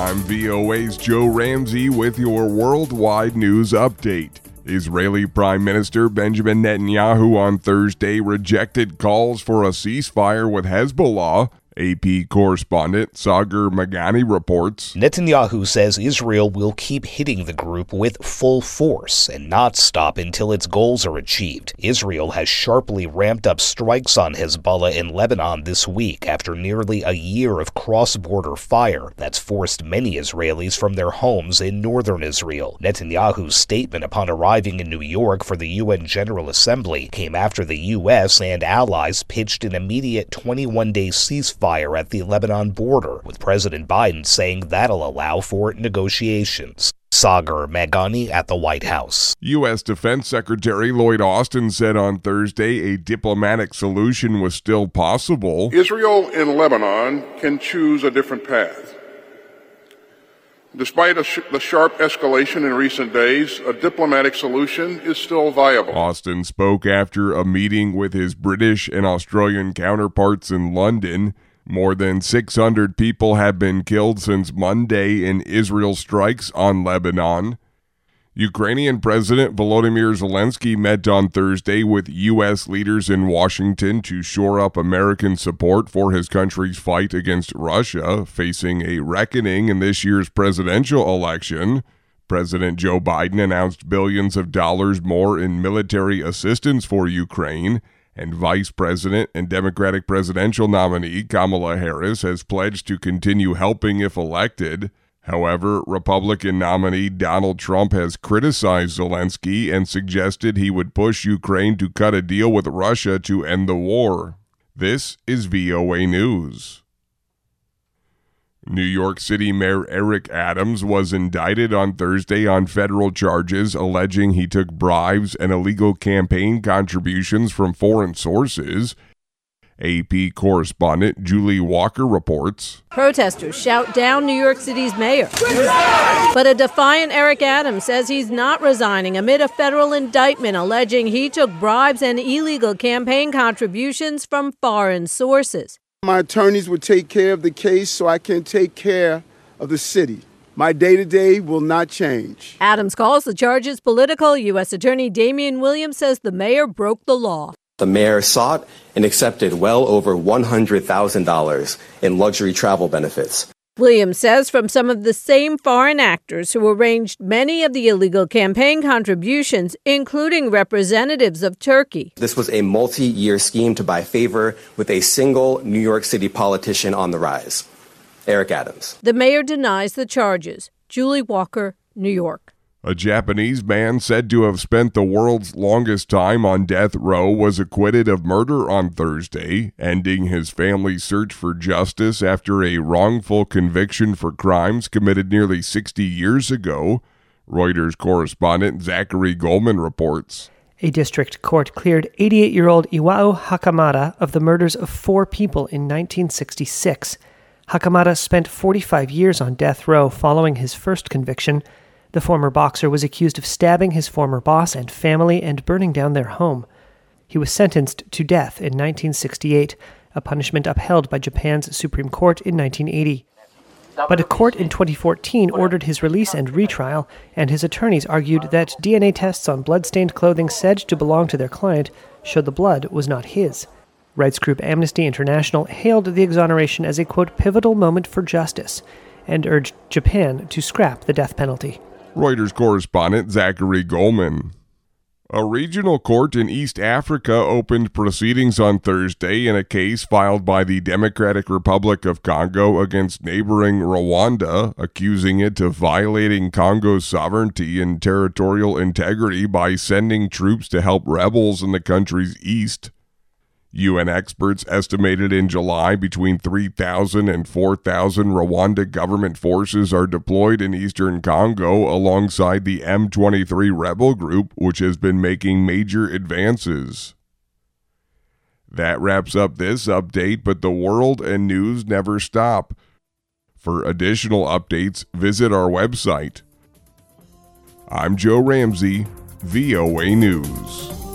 I'm VOA's Joe Ramsey with your worldwide news update. Israeli Prime Minister Benjamin Netanyahu on Thursday rejected calls for a ceasefire with Hezbollah. AP correspondent Sagar Meghani reports. Netanyahu says Israel will keep hitting the group with full force and not stop until its goals are achieved. Israel has sharply ramped up strikes on Hezbollah in Lebanon this week after nearly a year of cross-border fire that's forced many Israelis from their homes in northern Israel. Netanyahu's statement upon arriving in New York for the UN General Assembly came after the U.S. and allies pitched an immediate 21-day ceasefire at the Lebanon border, with President Biden saying that'll allow for negotiations. Sagar Meghani at the White House. U.S. Defense Secretary Lloyd Austin said on Thursday a diplomatic solution was still possible. Israel and Lebanon can choose a different path. Despite the sharp escalation in recent days, a diplomatic solution is still viable. Austin spoke after a meeting with his British and Australian counterparts in London. More than 600 people have been killed since Monday in Israel strikes on Lebanon. Ukrainian President Volodymyr Zelensky met on Thursday with U.S. leaders in Washington to shore up American support for his country's fight against Russia, facing a reckoning in this year's presidential election. President Joe Biden announced billions of dollars more in military assistance for Ukraine, and Vice President and Democratic presidential nominee Kamala Harris has pledged to continue helping if elected. However, Republican nominee Donald Trump has criticized Zelensky and suggested he would push Ukraine to cut a deal with Russia to end the war. This is VOA News. New York City Mayor Eric Adams was indicted on Thursday on federal charges alleging he took bribes and illegal campaign contributions from foreign sources. AP correspondent Julie Walker reports. Protesters shout down New York City's mayor. But a defiant Eric Adams says he's not resigning amid a federal indictment alleging he took bribes and illegal campaign contributions from foreign sources. My attorneys will take care of the case so I can take care of the city. My day-to-day will not change. Adams calls the charges political. U.S. Attorney Damian Williams says the mayor broke the law. The mayor sought and accepted well over $100,000 in luxury travel benefits. Williams says from some of the same foreign actors who arranged many of the illegal campaign contributions, including representatives of Turkey. This was a multi-year scheme to buy favor with a single New York City politician on the rise, Eric Adams. The mayor denies the charges. Julie Walker, New York. A Japanese man said to have spent the world's longest time on death row was acquitted of murder on Thursday, ending his family's search for justice after a wrongful conviction for crimes committed nearly 60 years ago. Reuters correspondent Zachary Goldman reports. A district court cleared 88-year-old Iwao Hakamada of the murders of 4 people in 1966. Hakamada spent 45 years on death row following his first conviction. The former boxer was accused of stabbing his former boss and family and burning down their home. He was sentenced to death in 1968, a punishment upheld by Japan's Supreme Court in 1980. But a court in 2014 ordered his release and retrial, and his attorneys argued that DNA tests on blood-stained clothing said to belong to their client showed the blood was not his. Rights group Amnesty International hailed the exoneration as a, quote, pivotal moment for justice, and urged Japan to scrap the death penalty. Reuters correspondent Zachary Goldman. A regional court in East Africa opened proceedings on Thursday in a case filed by the Democratic Republic of Congo against neighboring Rwanda, accusing it of violating Congo's sovereignty and territorial integrity by sending troops to help rebels in the country's east. UN experts estimated in July between 3,000 and 4,000 Rwanda government forces are deployed in eastern Congo alongside the M23 rebel group, which has been making major advances. That wraps up this update, but the world and news never stop. For additional updates, visit our website. I'm Joe Ramsey, VOA News.